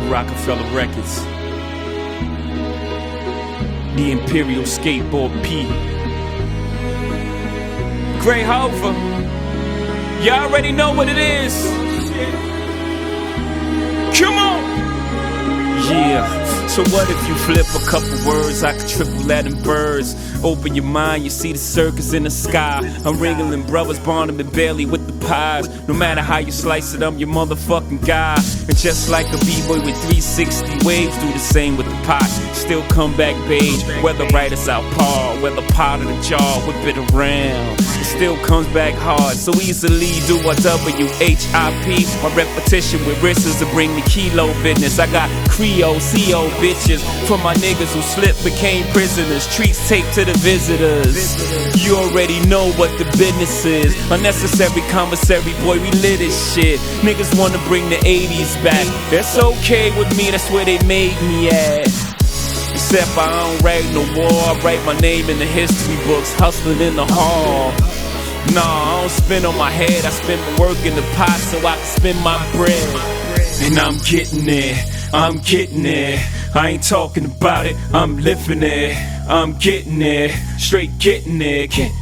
Rockefeller Records. The Imperial Skateboard P. Gray Hover. You already know what it is. Come on! Yeah. So what if you flip a couple words? I could triple that in birds. Open your mind, you see the circus in the sky. I'm wrangling brothers, Barnum and Bailey with the pies. No matter how you slice it, I'm your motherfucking guy. And just like a b-boy with 360 waves, do the same with the pot. Still come back beige, whether right or south par, whether pot of the jar, whip it around. It still comes back hard, so easily do a W-H-I-P. My repetition with wrists is to bring the kilo business. I got Creole, CO bitches from my niggas who slipped, became prisoners. Treats taped to the visitors. You already know what the business is. Unnecessary commissary, boy, we lit this shit. Niggas wanna bring the 80s back. That's okay with me, that's where they made me at. Except I don't write no war, I write my name in the history books, hustling in the hall. Nah, I don't spin on my head, I spend my work in the pot so I can spend my bread. And I'm getting it, I'm getting it. I ain't talking about it, I'm living it. I'm getting it, straight getting it. Get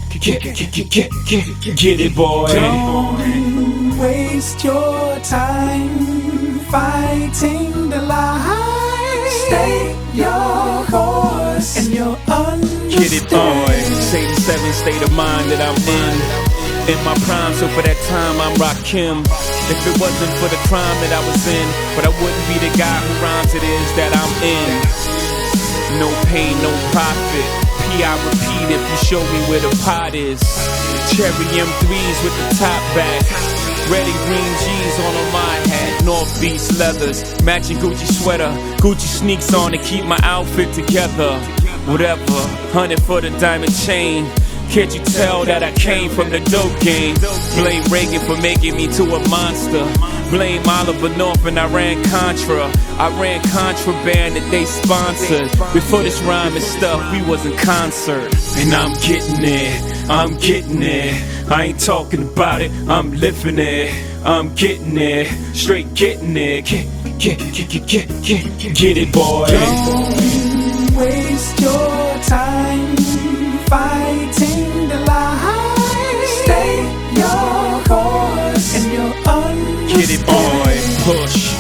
it, boy. Don't waste your time fighting the lie. Stay your course and you'll understand. Get it, boy. 87 state of mind that I'm in my prime, so for that time I'm Rakim. If it wasn't for the crime that I was in, but I wouldn't be the guy who rhymes it is that I'm in. No pain, no profit. P, I repeat if you show me where the pot is. Cherry M3s with the top back. Red and green G's on my hat. North Beach leathers, matching Gucci sweater. Gucci sneaks on to keep my outfit together. Whatever, 100 for the diamond chain. Can't you tell that I came from the dope game? Blame Reagan for making me to a monster. Blame Oliver North and I ran Contra. I ran contraband that they sponsored. Before this rhyme and stuff, we was in concert. And I'm getting it, I'm getting it. I ain't talking about it, I'm living it. I'm getting it, straight getting it. Get it, boy. Don't waste your time fighting the lie. Stay your course and you'll understand. Get it, boy. Push.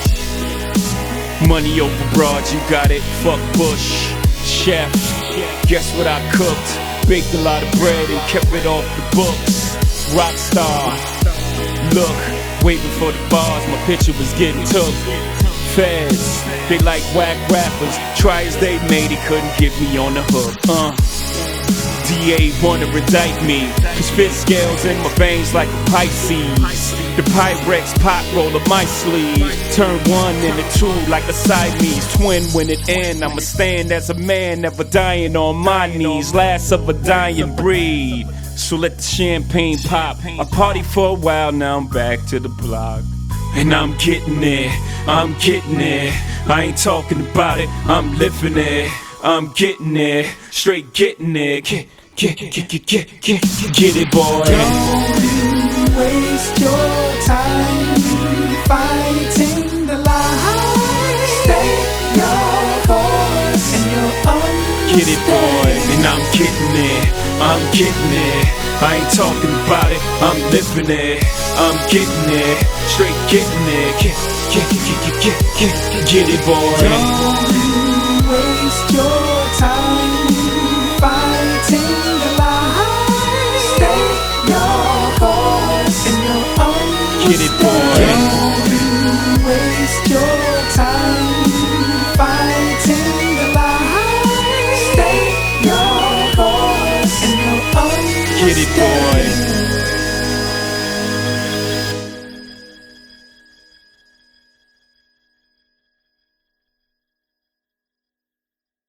Money over broad, you got it. Fuck Bush. Chef, guess what I cooked? Baked a lot of bread and kept it off the books. Rockstar. Look, waiting for the bars, my picture was getting took. Feds, they like whack rappers. Try as they made, he couldn't get me on the hook. DA wanna indict me, cause fit scales in my veins like a Pisces. The Pyrex pot roller my sleeve. Turn one into two like a Siamese twin. When it end, I'ma stand as a man, never dying on my knees. Last of a dying breed. So let the champagne pop. I party for a while, now I'm back to the block. And I'm getting it, I'm getting it. I ain't talking about it, I'm living it. I'm getting it, straight getting it. Get it, boy. Don't waste your time fighting the lie. Stay your course and you'll understand. Get it, boy. And I'm getting it, I'm getting it. I ain't talking about it, I'm living it. I'm getting it, straight getting it. Get it, boy.